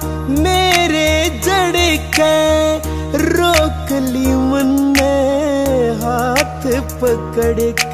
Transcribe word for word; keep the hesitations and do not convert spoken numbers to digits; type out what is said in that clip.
मेरे जड़ के रोक ली मुन्ने हाथ पकड़ के।